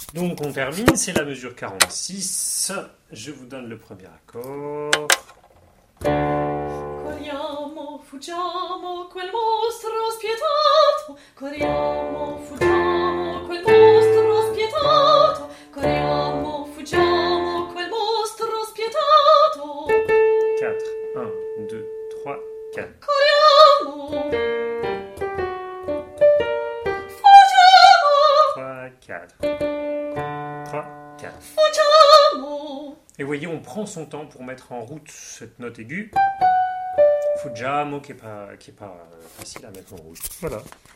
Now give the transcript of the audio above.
Donc on termine, c'est la mesure 46. Je vous donne le premier accord. Corriamo, fuggiamo, quel mostro spietato. Corriamo, fuggiamo, quel mostro spietato. Corriamo, fuggiamo, quel mostro spietato. 4, 1, 2, 3, 4. Corriamo, 3, 4. 3, 4. fuggiamo. Et vous voyez, on prend son temps pour mettre en route cette note aiguë. Fuggiamo qui est pas facile à mettre en route. Voilà.